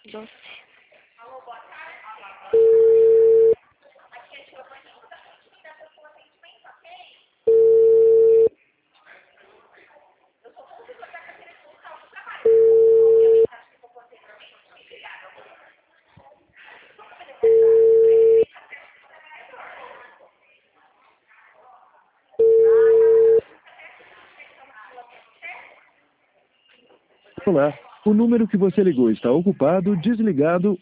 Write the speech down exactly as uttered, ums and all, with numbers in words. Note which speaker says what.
Speaker 1: Doce.
Speaker 2: Olá, o número que você ligou está ocupado, desligado